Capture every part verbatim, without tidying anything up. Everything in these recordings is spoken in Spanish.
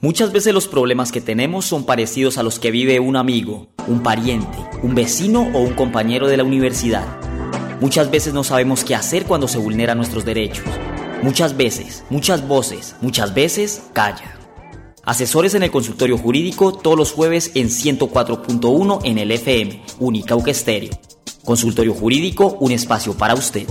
Muchas veces los problemas que tenemos son parecidos a los que vive un amigo, un pariente, un vecino o un compañero de la universidad. Muchas veces no sabemos qué hacer cuando se vulneran nuestros derechos. Muchas veces, muchas voces, muchas veces callan. Asesores en el consultorio jurídico todos los jueves en ciento cuatro punto uno en el F M, Unicauca Estéreo. Consultorio jurídico, un espacio para usted.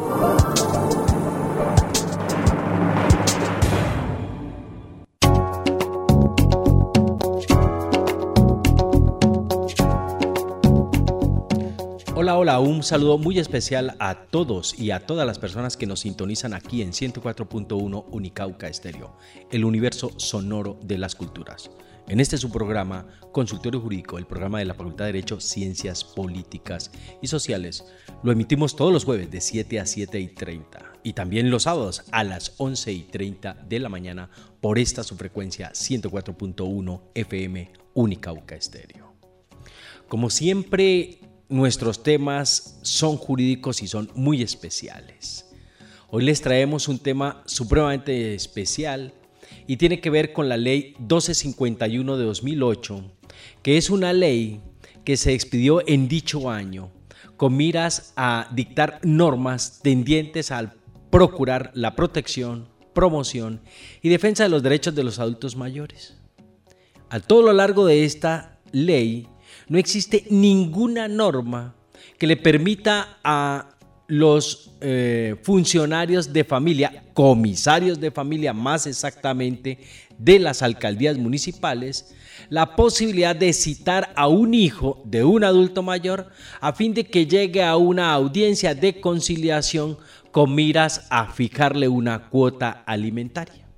Hola, hola, un saludo muy especial a todos y a todas las personas que nos sintonizan aquí en ciento cuatro punto uno Unicauca Estéreo, el universo sonoro de las culturas. En este su programa, Consultorio Jurídico, el programa de la Facultad de Derecho, Ciencias Políticas y Sociales, lo emitimos todos los jueves de siete a siete y treinta y también los sábados a las once y treinta de la mañana por esta su frecuencia ciento cuatro punto uno F M Unicauca Estéreo. Como siempre, nuestros temas son jurídicos y son muy especiales. Hoy les traemos un tema supremamente especial y tiene que ver con la ley doce cincuenta y uno de dos mil ocho, que es una ley que se expidió en dicho año con miras a dictar normas tendientes al procurar la protección, promoción y defensa de los derechos de los adultos mayores. A todo lo largo de esta ley no existe ninguna norma que le permita a los eh, funcionarios de familia, comisarios de familia más exactamente, de las alcaldías municipales, la posibilidad de citar a un hijo de un adulto mayor a fin de que llegue a una audiencia de conciliación con miras a fijarle una cuota alimentaria.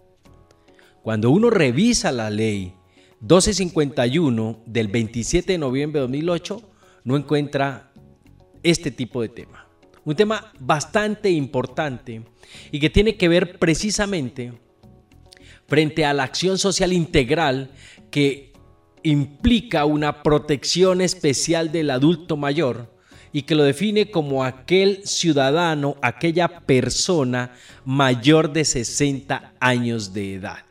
Cuando uno revisa la ley doce cincuenta y uno del veintisiete de noviembre de dos mil ocho, no encuentra este tipo de tema. Un tema bastante importante y que tiene que ver precisamente frente a la acción social integral que implica una protección especial del adulto mayor y que lo define como aquel ciudadano, aquella persona mayor de sesenta años de edad.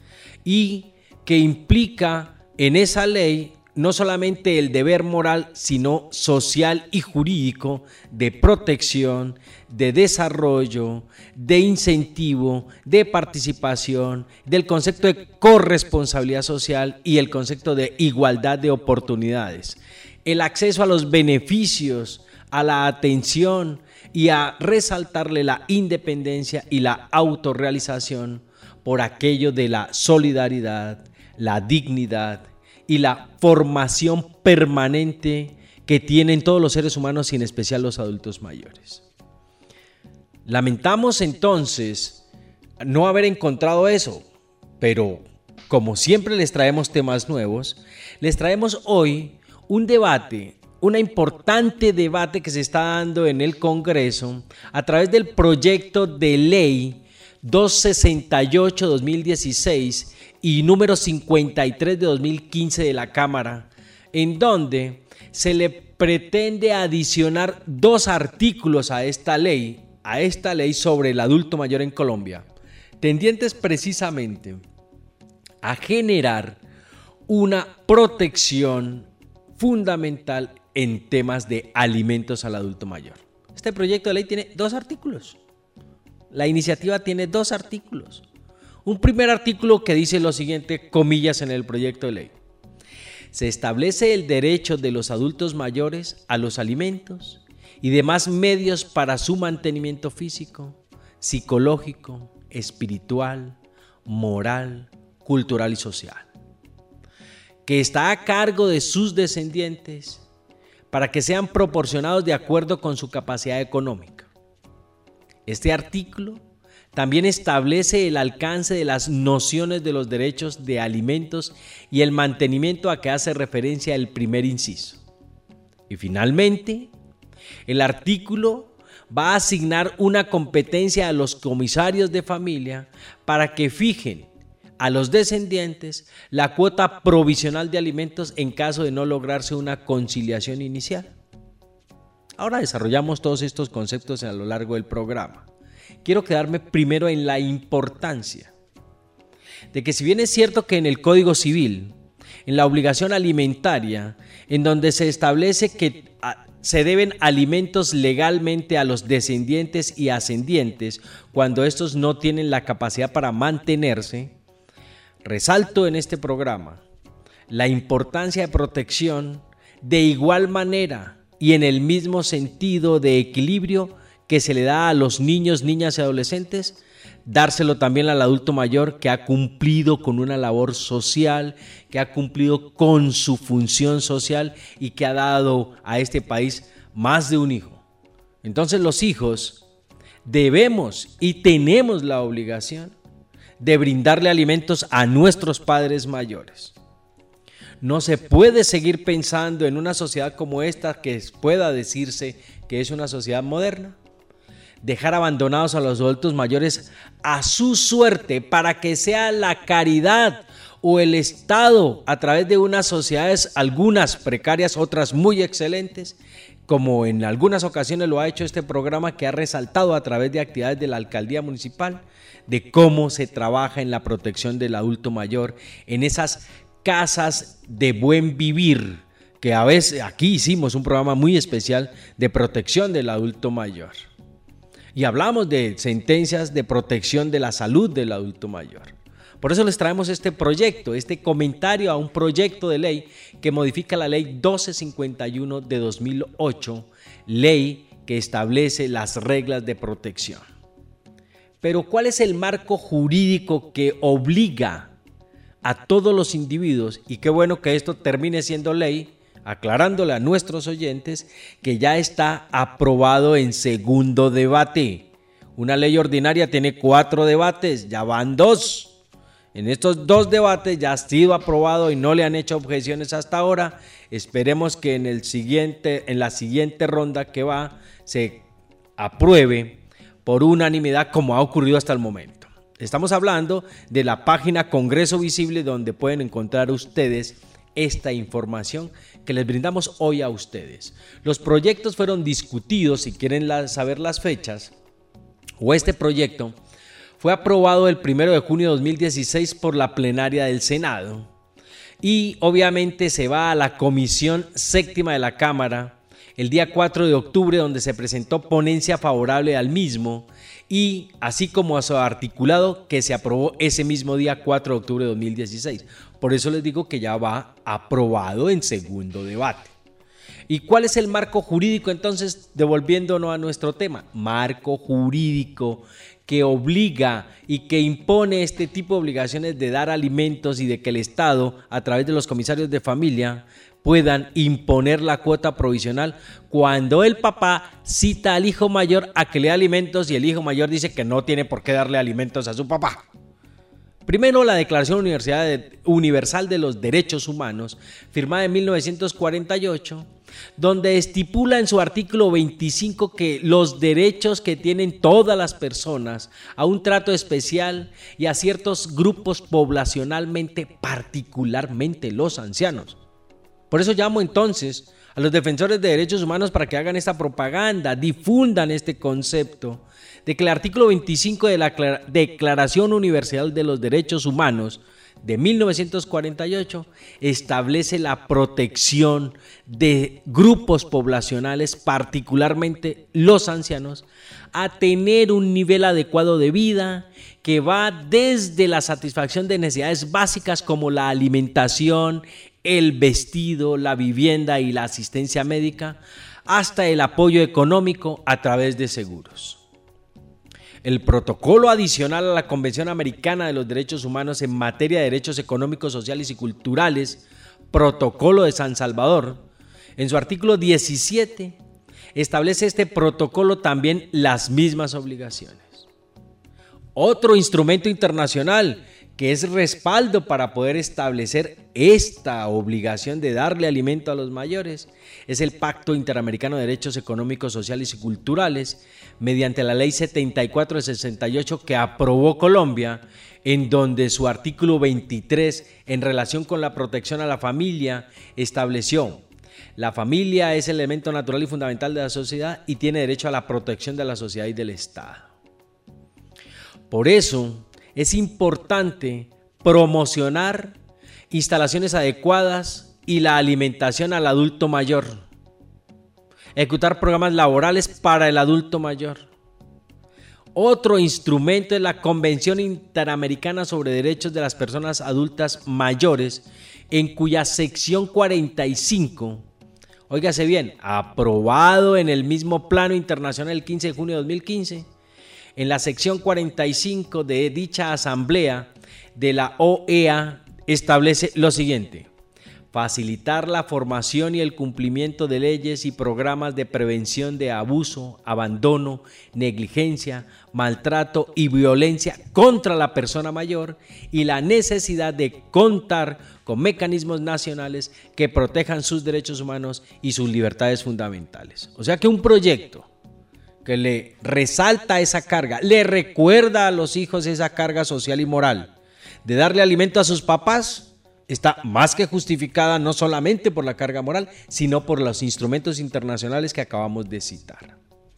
Y que implica en esa ley no solamente el deber moral, sino social y jurídico de protección, de desarrollo, de incentivo, de participación, del concepto de corresponsabilidad social y el concepto de igualdad de oportunidades. El acceso a los beneficios, a la atención y a resaltarle la independencia y la autorrealización por aquello de la solidaridad, la dignidad y la formación permanente que tienen todos los seres humanos y en especial los adultos mayores. Lamentamos entonces no haber encontrado eso, pero como siempre les traemos temas nuevos, les traemos hoy un debate, un importante debate que se está dando en el Congreso a través del proyecto de ley doscientos sesenta y ocho de dos mil dieciséis y número cincuenta y tres de dos mil quince de la Cámara, en donde se le pretende adicionar dos artículos a esta ley, a esta ley sobre el adulto mayor en Colombia, tendientes precisamente a generar una protección fundamental en temas de alimentos al adulto mayor. Este proyecto de ley tiene dos artículos. La iniciativa tiene dos artículos. Un primer artículo que dice lo siguiente, comillas en el proyecto de ley. Se establece el derecho de los adultos mayores a los alimentos y demás medios para su mantenimiento físico, psicológico, espiritual, moral, cultural y social, que está a cargo de sus descendientes para que sean proporcionados de acuerdo con su capacidad económica. Este artículo también establece el alcance de las nociones de los derechos de alimentos y el mantenimiento a que hace referencia el primer inciso. Y finalmente, el artículo va a asignar una competencia a los comisarios de familia para que fijen a los descendientes la cuota provisional de alimentos en caso de no lograrse una conciliación inicial. Ahora desarrollamos todos estos conceptos a lo largo del programa. Quiero quedarme primero en la importancia. de que si bien es cierto que en el Código Civil, en la obligación alimentaria, en donde se establece que se deben alimentos legalmente a los descendientes y ascendientes cuando estos no tienen la capacidad para mantenerse, resalto en este programa la importancia de protección de igual manera y en el mismo sentido de equilibrio que se le da a los niños, niñas y adolescentes, dárselo también al adulto mayor que ha cumplido con una labor social, que ha cumplido con su función social y que ha dado a este país más de un hijo. Entonces los hijos debemos y tenemos la obligación de brindarle alimentos a nuestros padres mayores. No se puede seguir pensando en una sociedad como esta que pueda decirse que es una sociedad moderna. Dejar abandonados a los adultos mayores a su suerte para que sea la caridad o el Estado a través de unas sociedades, algunas precarias, otras muy excelentes, como en algunas ocasiones lo ha hecho este programa que ha resaltado a través de actividades de la alcaldía municipal, de cómo se trabaja en la protección del adulto mayor, en esas casas de buen vivir, que a veces aquí hicimos un programa muy especial de protección del adulto mayor. Y hablamos de sentencias de protección de la salud del adulto mayor. Por eso les traemos este proyecto, este comentario a un proyecto de ley que modifica la ley doce cincuenta y uno de dos mil ocho, ley que establece las reglas de protección. Pero ¿cuál es el marco jurídico que obliga a todos los individuos? Y qué bueno que esto termine siendo ley, aclarándole a nuestros oyentes que ya está aprobado en segundo debate. Una ley ordinaria tiene cuatro debates, ya van dos. En estos dos debates ya ha sido aprobado y no le han hecho objeciones hasta ahora. Esperemos que en, el siguiente, en la siguiente ronda que va se apruebe por unanimidad como ha ocurrido hasta el momento. Estamos hablando de la página Congreso Visible, donde pueden encontrar ustedes esta información que les brindamos hoy a ustedes. Los proyectos fueron discutidos, si quieren la, saber las fechas, o este proyecto fue aprobado el primero de junio de dos mil dieciséis por la plenaria del Senado y obviamente se va a la Comisión Séptima de la Cámara el día cuatro de octubre, donde se presentó ponencia favorable al mismo y así como a su articulado que se aprobó ese mismo día cuatro de octubre de dos mil dieciséis. Por eso les digo que ya va aprobado en segundo debate. ¿Y cuál es el marco jurídico entonces? Devolviéndonos a nuestro tema, marco jurídico que obliga y que impone este tipo de obligaciones de dar alimentos y de que el Estado, a través de los comisarios de familia, puedan imponer la cuota provisional cuando el papá cita al hijo mayor a que le dé alimentos y el hijo mayor dice que no tiene por qué darle alimentos a su papá. Primero, la Declaración Universal de los Derechos Humanos, firmada en mil novecientos cuarenta y ocho, donde estipula en su artículo veinticinco que los derechos que tienen todas las personas a un trato especial y a ciertos grupos poblacionalmente, particularmente los ancianos. Por eso llamo entonces a los defensores de derechos humanos para que hagan esta propaganda, difundan este concepto de que el artículo veinticinco de la Declaración Universal de los Derechos Humanos de mil novecientos cuarenta y ocho establece la protección de grupos poblacionales, particularmente los ancianos, a tener un nivel adecuado de vida que va desde la satisfacción de necesidades básicas como la alimentación, el vestido, la vivienda y la asistencia médica, hasta el apoyo económico a través de seguros. El protocolo adicional a la Convención Americana de los Derechos Humanos en materia de derechos económicos, sociales y culturales, Protocolo de San Salvador, en su artículo diecisiete, establece este protocolo también las mismas obligaciones. Otro instrumento internacional que es respaldo para poder establecer esta obligación de darle alimento a los mayores es el Pacto Interamericano de Derechos Económicos, Sociales y Culturales, mediante la Ley setenta y cuatro de sesenta y ocho que aprobó Colombia, en donde su artículo veintitrés, en relación con la protección a la familia, estableció: la familia es el elemento natural y fundamental de la sociedad y tiene derecho a la protección de la sociedad y del Estado. Por eso es importante promocionar instalaciones adecuadas y la alimentación al adulto mayor, ejecutar programas laborales para el adulto mayor. Otro instrumento es la Convención Interamericana sobre Derechos de las Personas Adultas Mayores, en cuya sección cuarenta y cinco, óigase bien, aprobado en el mismo plano internacional el quince de junio de dos mil quince, en la sección cuarenta y cinco de dicha asamblea de la O E A establece lo siguiente: facilitar la formación y el cumplimiento de leyes y programas de prevención de abuso, abandono, negligencia, maltrato y violencia contra la persona mayor, y la necesidad de contar con mecanismos nacionales que protejan sus derechos humanos y sus libertades fundamentales. O sea que un proyecto que le resalta esa carga, le recuerda a los hijos esa carga social y moral de darle alimento a sus papás, está más que justificada, no solamente por la carga moral, sino por los instrumentos internacionales que acabamos de citar.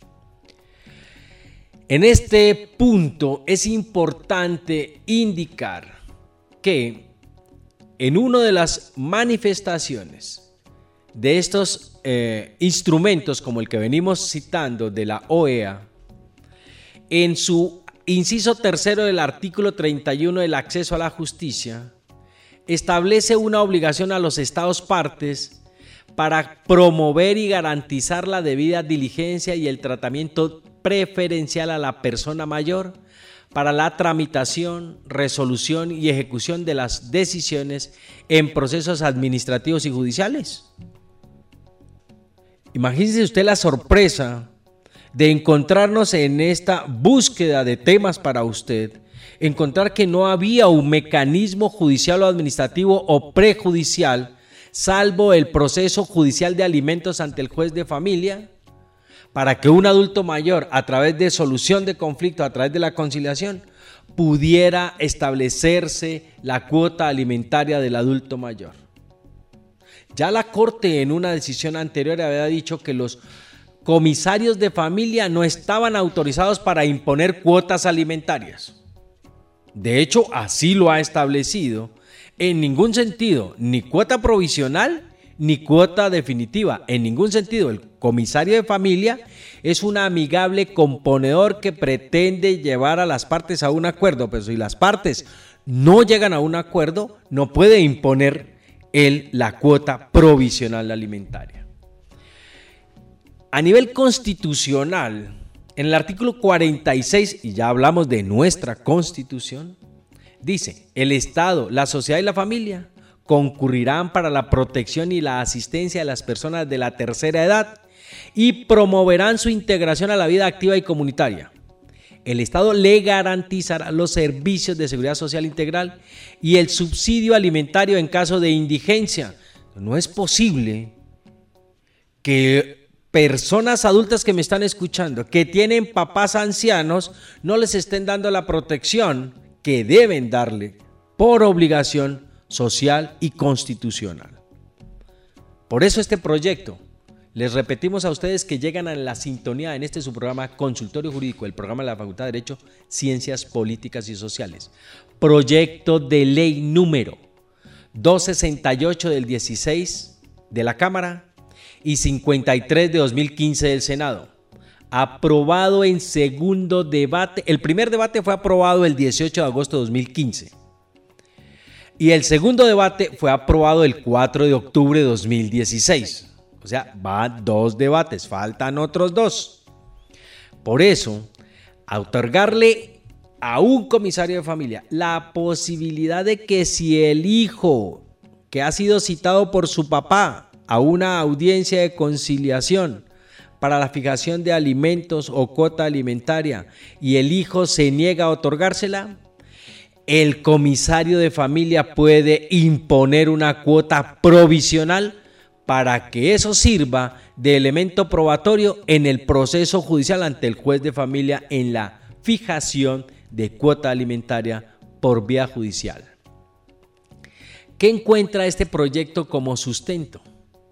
En este punto es importante indicar que en una de las manifestaciones de estos eh, instrumentos, como el que venimos citando de la O E A, en su inciso tercero del artículo treinta y uno del acceso a la justicia, establece una obligación a los estados partes para promover y garantizar la debida diligencia y el tratamiento preferencial a la persona mayor para la tramitación, resolución y ejecución de las decisiones en procesos administrativos y judiciales. Imagínese usted la sorpresa de encontrarnos en esta búsqueda de temas para usted, encontrar que no había un mecanismo judicial o administrativo o prejudicial, salvo el proceso judicial de alimentos ante el juez de familia, para que un adulto mayor, a través de solución de conflicto, a través de la conciliación, pudiera establecerse la cuota alimentaria del adulto mayor. Ya la Corte en una decisión anterior había dicho que los comisarios de familia no estaban autorizados para imponer cuotas alimentarias. De hecho, así lo ha establecido. En ningún sentido, ni cuota provisional ni cuota definitiva. En ningún sentido. El comisario de familia es un amigable componedor que pretende llevar a las partes a un acuerdo, pero si las partes no llegan a un acuerdo, no puede imponer él la cuota provisional alimentaria. A nivel constitucional, en el artículo cuarenta y seis, y ya hablamos de nuestra Constitución, dice: el Estado, la sociedad y la familia concurrirán para la protección y la asistencia de las personas de la tercera edad y promoverán su integración a la vida activa y comunitaria. El Estado le garantizará los servicios de seguridad social integral y el subsidio alimentario en caso de indigencia. No es posible que personas adultas que me están escuchando, que tienen papás ancianos, no les estén dando la protección que deben darle por obligación social y constitucional. Por eso este proyecto, les repetimos a ustedes que llegan a la sintonía en este su programa Consultorio Jurídico, el programa de la Facultad de Derecho, Ciencias Políticas y Sociales. Proyecto de ley número doscientos sesenta y ocho del dieciséis de la Cámara y cincuenta y tres de dos mil quince del Senado. Aprobado en segundo debate. El primer debate fue aprobado el dieciocho de agosto de dos mil quince. Y el segundo debate fue aprobado el cuatro de octubre de dos mil dieciséis. O sea, van dos debates, faltan otros dos. Por eso, otorgarle a un comisario de familia la posibilidad de que si el hijo que ha sido citado por su papá a una audiencia de conciliación para la fijación de alimentos o cuota alimentaria y el hijo se niega a otorgársela, el comisario de familia puede imponer una cuota provisional para que eso sirva de elemento probatorio en el proceso judicial ante el juez de familia en la fijación de cuota alimentaria por vía judicial. ¿Qué encuentra este proyecto como sustento?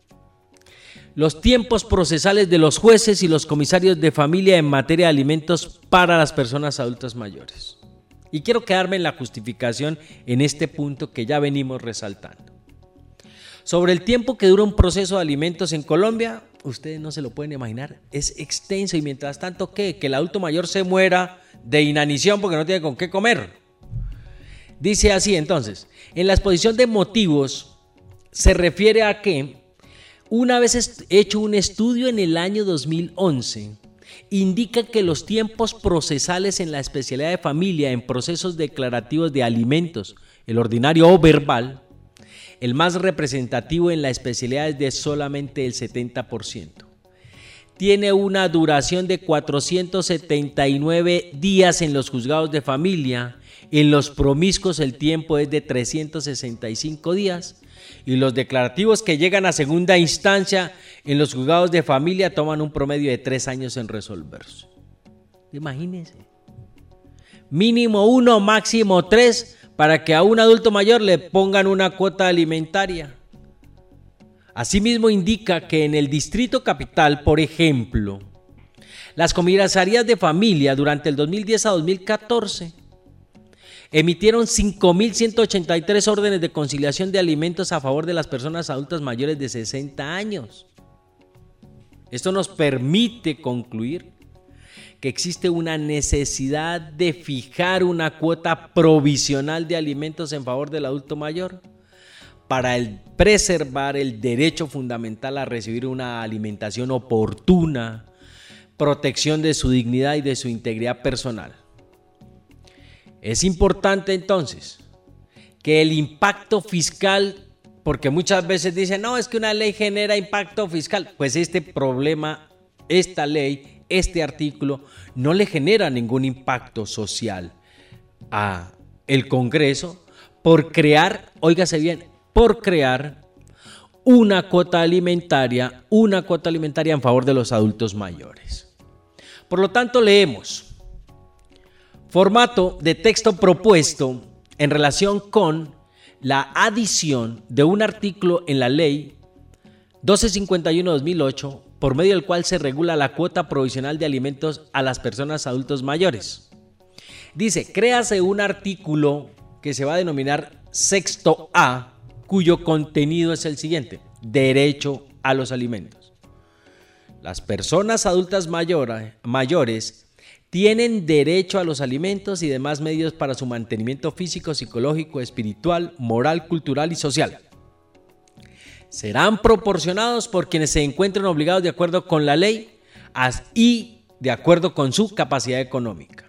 Los tiempos procesales de los jueces y los comisarios de familia en materia de alimentos para las personas adultas mayores. Y quiero quedarme en la justificación en este punto que ya venimos resaltando. Sobre el tiempo que dura un proceso de alimentos en Colombia, ustedes no se lo pueden imaginar, es extenso y mientras tanto, ¿qué? Que el adulto mayor se muera de inanición porque no tiene con qué comer. Dice así entonces, en la exposición de motivos se refiere a que una vez hecho un estudio en el año dos mil once, indica que los tiempos procesales en la especialidad de familia en procesos declarativos de alimentos, el ordinario o verbal, el más representativo en la especialidad es de solamente el setenta por ciento. Tiene una duración de cuatrocientos setenta y nueve días en los juzgados de familia, en los promiscuos el tiempo es de trescientos sesenta y cinco días y los declarativos que llegan a segunda instancia en los juzgados de familia toman un promedio de tres años en resolverse. Imagínense. Mínimo uno, máximo tres, para que a un adulto mayor le pongan una cuota alimentaria. Asimismo indica que en el Distrito Capital, por ejemplo, las comisarías de familia durante el dos mil diez a dos mil catorce emitieron cinco mil ciento ochenta y tres órdenes de conciliación de alimentos a favor de las personas adultas mayores de sesenta años. Esto nos permite concluir que existe una necesidad de fijar una cuota provisional de alimentos en favor del adulto mayor para el preservar el derecho fundamental a recibir una alimentación oportuna, protección de su dignidad y de su integridad personal. Es importante entonces que el impacto fiscal, porque muchas veces dicen, no, es que una ley genera impacto fiscal, pues este problema, esta ley, este artículo no le genera ningún impacto social a el Congreso por crear, óigase bien, por crear una cuota alimentaria, una cuota alimentaria en favor de los adultos mayores. Por lo tanto, leemos formato de texto propuesto en relación con la adición de un artículo en la ley doce cincuenta y uno de dos mil ocho, por medio del cual se regula la cuota provisional de alimentos a las personas adultos mayores. Dice, créase un artículo que se va a denominar sexto A, cuyo contenido es el siguiente: derecho a los alimentos. Las personas adultas mayores, mayores tienen derecho a los alimentos y demás medios para su mantenimiento físico, psicológico, espiritual, moral, cultural y social. Serán proporcionados por quienes se encuentren obligados de acuerdo con la ley y de acuerdo con su capacidad económica.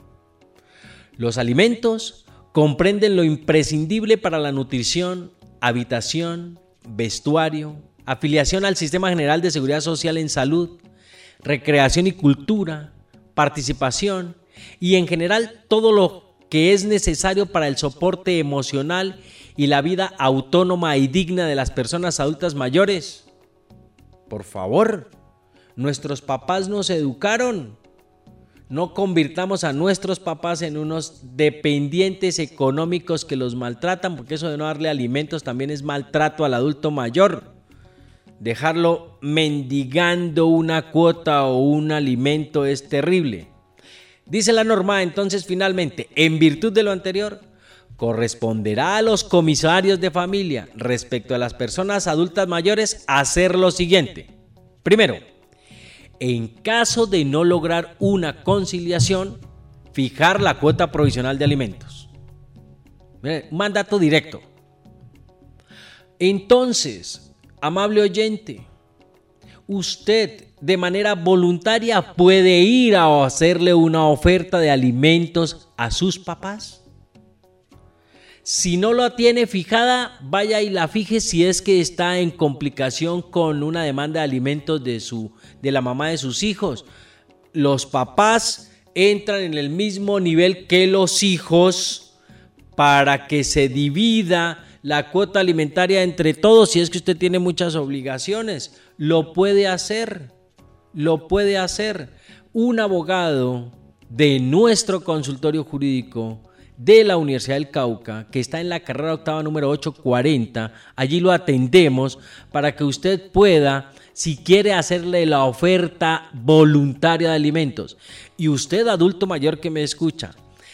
Los alimentos comprenden lo imprescindible para la nutrición, habitación, vestuario, afiliación al Sistema General de Seguridad Social en salud, recreación y cultura, participación y en general todo lo que es necesario para el soporte emocional y la vida autónoma y digna de las personas adultas mayores. Por favor, nuestros papás nos educaron. No convirtamos a nuestros papás en unos dependientes económicos que los maltratan, porque eso de no darle alimentos también es maltrato al adulto mayor. Dejarlo mendigando una cuota o un alimento es terrible. Dice la norma entonces finalmente, en virtud de lo anterior, corresponderá a los comisarios de familia respecto a las personas adultas mayores hacer lo siguiente. Primero, en caso de no lograr una conciliación, fijar la cuota provisional de alimentos. Un mandato directo. Entonces, amable oyente, usted de manera voluntaria puede ir a hacerle una oferta de alimentos a sus papás. Si no la tiene fijada, vaya y la fije si es que está en complicación con una demanda de alimentos de, su, de la mamá de sus hijos. Los papás entran en el mismo nivel que los hijos para que se divida la cuota alimentaria entre todos. Si es que usted tiene muchas obligaciones, lo puede hacer, lo puede hacer. Un abogado de nuestro consultorio jurídico de la Universidad del Cauca, que está en la carrera octava número ochocientos cuarenta, allí lo atendemos para que usted pueda, si quiere hacerle la oferta voluntaria de alimentos. Y usted, adulto mayor que me escucha,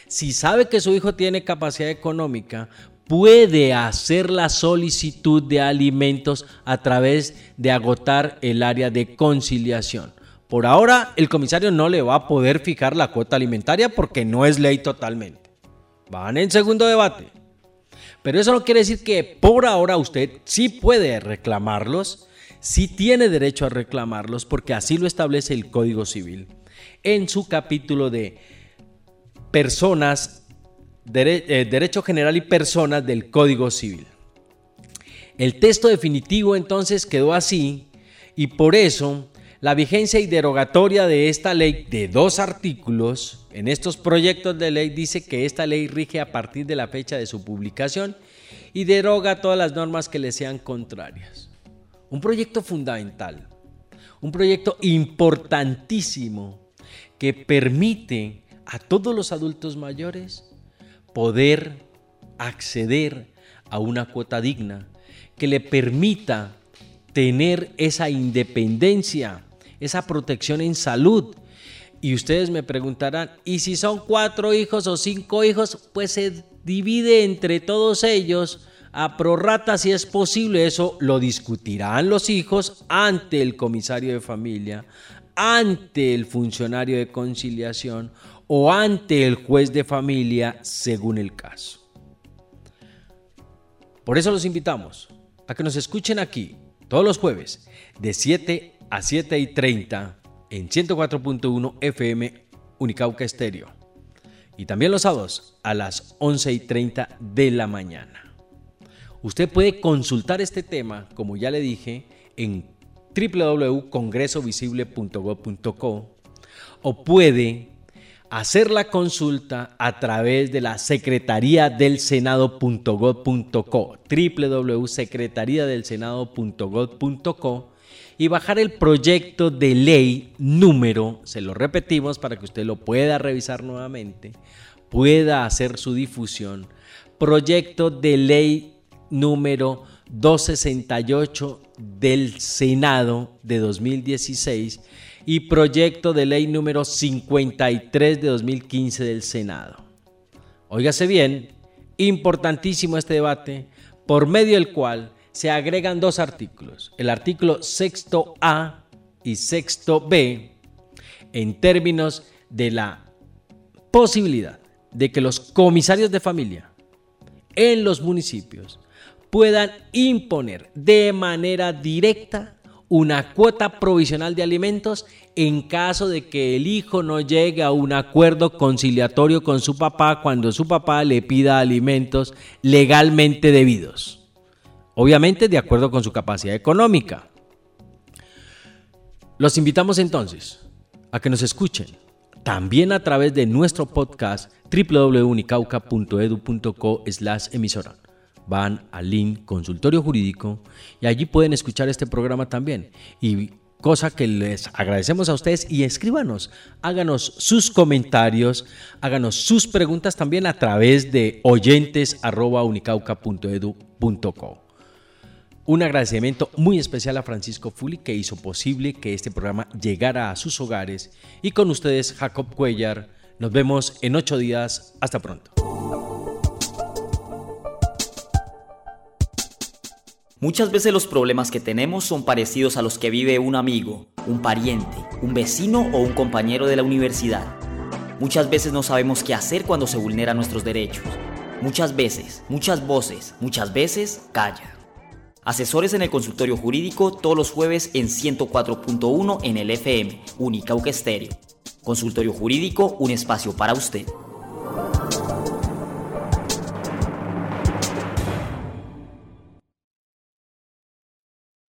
si sabe que su hijo tiene capacidad económica, puede hacer la solicitud de alimentos a través de agotar el área de conciliación. Por ahora, el comisario no le va a poder fijar la cuota alimentaria porque no es ley totalmente. Van en segundo debate. Pero eso no quiere decir que por ahora usted sí puede reclamarlos, sí tiene derecho a reclamarlos, porque así lo establece el Código Civil en su capítulo de personas, dere, eh, Derecho General y Personas del Código Civil. El texto definitivo entonces quedó así, y por eso la vigencia y derogatoria de esta ley de dos artículos en estos proyectos de ley dice que esta ley rige a partir de la fecha de su publicación y deroga todas las normas que le sean contrarias. Un proyecto fundamental, un proyecto importantísimo que permite a todos los adultos mayores poder acceder a una cuota digna que le permita tener esa independencia, esa protección en salud. Y ustedes me preguntarán, ¿y si son cuatro hijos o cinco hijos? Pues se divide entre todos ellos a prorrata si es posible. Eso lo discutirán los hijos ante el comisario de familia, ante el funcionario de conciliación o ante el juez de familia, según el caso. Por eso los invitamos a que nos escuchen aquí todos los jueves de siete a siete y treinta en ciento cuatro punto uno F M Unicauca Estéreo, y también los sábados a las once y treinta de la mañana. Usted puede consultar este tema, como ya le dije, en doble u doble u doble u punto congreso visible punto gob punto co, o puede hacer la consulta a través de la secretaría del senado punto gob punto co, doble u doble u doble u punto secretaría del senado punto gob punto co, y bajar el proyecto de ley número, se lo repetimos para que usted lo pueda revisar nuevamente, pueda hacer su difusión, proyecto de ley número doscientos sesenta y ocho del Senado de dos mil dieciséis y proyecto de ley número cincuenta y tres de dos mil quince del Senado. Óigase bien, importantísimo este debate, por medio del cual se agregan dos artículos, el artículo sexto A y sexto B, en términos de la posibilidad de que los comisarios de familia en los municipios puedan imponer de manera directa una cuota provisional de alimentos en caso de que el hijo no llegue a un acuerdo conciliatorio con su papá cuando su papá le pida alimentos legalmente debidos. Obviamente de acuerdo con su capacidad económica. Los invitamos entonces a que nos escuchen también a través de nuestro podcast doble u doble u doble u punto unicauca punto edu punto co slash emisora. Van al link consultorio jurídico y allí pueden escuchar este programa también. Y cosa que les agradecemos a ustedes, y escríbanos, háganos sus comentarios, háganos sus preguntas también a través de oyentes arroba unicauca punto edu punto co. Un agradecimiento muy especial a Francisco Fuli, que hizo posible que este programa llegara a sus hogares, y con ustedes Jacob Cuellar. Nos vemos en ocho días. Hasta pronto. Muchas veces los problemas que tenemos son parecidos a los que vive un amigo, un pariente, un vecino o un compañero de la universidad. Muchas veces no sabemos qué hacer cuando se vulneran nuestros derechos. Muchas veces, muchas voces, muchas veces callan. Asesores en el consultorio jurídico todos los jueves en ciento cuatro punto uno en el F M Unicauca Estéreo. Consultorio jurídico, un espacio para usted.